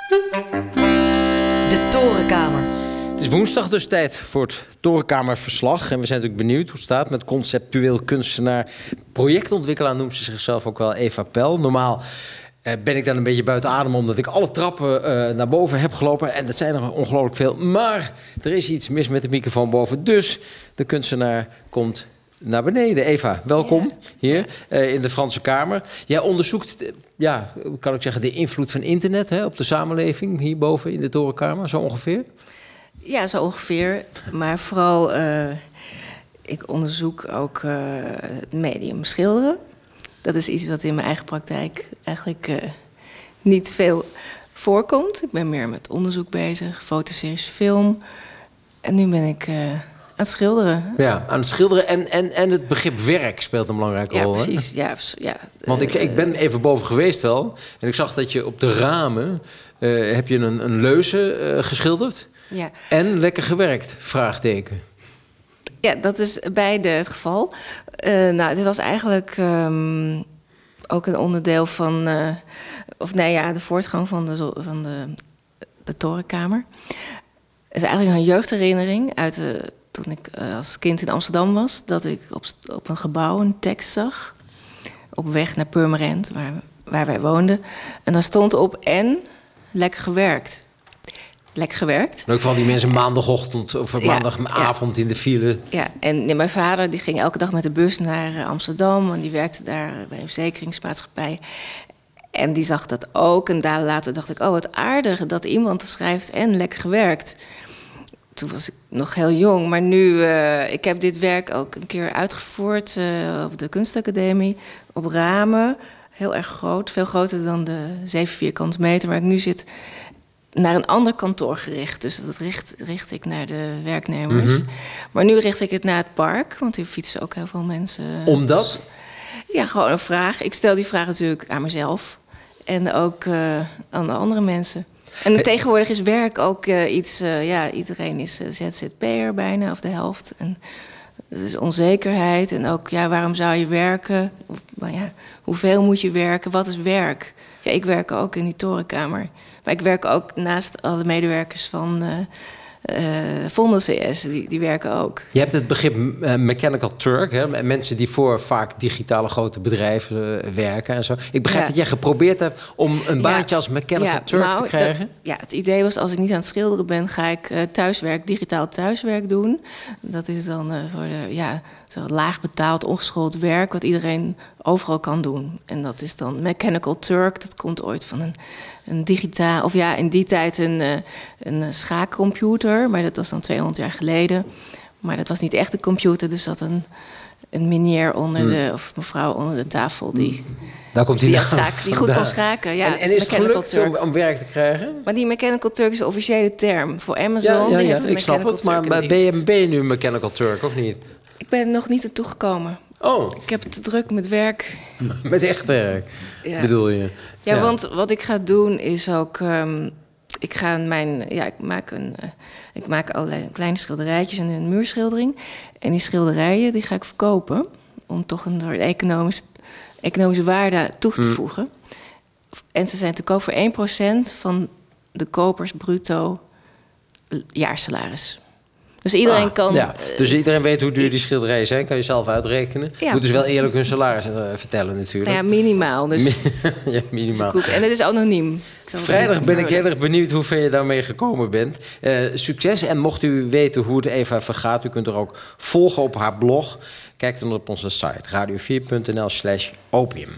De Torenkamer. Het is woensdag, dus tijd voor het Torenkamerverslag. En we zijn natuurlijk benieuwd hoe het staat met conceptueel kunstenaar. Projectontwikkelaar noemt ze zichzelf ook wel, Eva Pel. Normaal ben ik dan een beetje buiten adem omdat ik alle trappen naar boven heb gelopen. En dat zijn er ongelooflijk veel. Maar er is iets mis met de microfoon boven. Dus de kunstenaar komt naar beneden. Eva, welkom hier in de Franse Kamer. Jij onderzoekt, kan ik zeggen, de invloed van internet op de samenleving hierboven in de Torenkamer, zo ongeveer? Ja, zo ongeveer. Maar vooral, ik onderzoek ook het medium schilderen. Dat is iets wat in mijn eigen praktijk eigenlijk niet veel voorkomt. Ik ben meer met onderzoek bezig, fotoseries, film. En nu ben ik aan het schilderen. Ja, aan het schilderen en het begrip werk speelt een belangrijke rol. Ja, precies. Ja, want ik ben even boven geweest wel. En ik zag dat je op de ramen heb je een leuze geschilderd. Ja. En lekker gewerkt, vraagteken. Ja, dat is beide het geval. Dit was eigenlijk ook een onderdeel van de voortgang van de Torenkamer. Het is eigenlijk een jeugdherinnering uit toen ik als kind in Amsterdam was, dat ik op een gebouw een tekst zag. Op weg naar Purmerend, waar wij woonden. En daar stond op en lekker gewerkt. Lekker gewerkt. En ook vooral die mensen maandagochtend of maandagavond in de file. Ja, en mijn vader die ging elke dag met de bus naar Amsterdam. En die werkte daar bij een verzekeringsmaatschappij. En die zag dat ook. En daar later dacht ik, wat aardig dat iemand schrijft en lekker gewerkt. Toen was ik nog heel jong. Maar nu, ik heb dit werk ook een keer uitgevoerd op de kunstacademie. Op ramen. Heel erg groot. Veel groter dan de 7 vierkante meter waar ik nu zit. Naar een ander kantoor gericht. Dus dat richt ik naar de werknemers. Mm-hmm. Maar nu richt ik het naar het park. Want hier fietsen ook heel veel mensen. Omdat? Ja, gewoon een vraag. Ik stel die vraag natuurlijk aan mezelf. En ook aan de andere mensen. En tegenwoordig is werk ook iets... iedereen is ZZP'er bijna, of de helft. En het is onzekerheid. En ook, waarom zou je werken? Of, hoeveel moet je werken? Wat is werk? Ja, ik werk ook in die Torenkamer. Maar ik werk ook naast alle medewerkers van Vondel CS. Die werken ook. Je hebt het begrip Mechanical Turk. Hè? Mensen die voor vaak digitale grote bedrijven werken en zo. Ik begrijp dat jij geprobeerd hebt om een baantje als Mechanical Turk te krijgen. Het idee was, als ik niet aan het schilderen ben, ga ik digitaal thuiswerk doen. Dat is dan voor zo laag betaald, ongeschoold werk, wat iedereen overal kan doen. En dat is dan Mechanical Turk. Dat komt ooit van een digitaal, in die tijd een schaakcomputer, maar dat was dan 200 jaar geleden. Maar dat was niet echt een computer, dus zat een meneer of mevrouw onder de tafel die goed kon schaken. Ja, en is het gelukt om werk te krijgen? Maar die Mechanical Turk is de officiële term voor Amazon. Ja, die heeft een ik snap het, maar ben je nu Mechanical Turk of niet? Ik ben nog niet ertoe gekomen. Oh. Ik heb het te druk met werk. Met echt werk, bedoel je? Ja, want wat ik ga doen is ook... Ik maak allerlei kleine schilderijtjes en een muurschildering. En die schilderijen die ga ik verkopen. Om toch een economische waarde toe te voegen. En ze zijn te koop voor 1% van de kopers bruto jaarsalaris. Dus iedereen kan... Ja. Dus iedereen weet hoe duur die schilderijen zijn. Kan je zelf uitrekenen. Ja. Moet dus wel eerlijk hun salaris vertellen natuurlijk. Ja, minimaal. Dus ja, minimaal. En het is anoniem. Vrijdag ben ik heel erg benieuwd hoe ver je daarmee gekomen bent. Succes. En mocht u weten hoe het Eva vergaat, u kunt er ook volgen op haar blog. Kijk dan op onze site radio4.nl/opium.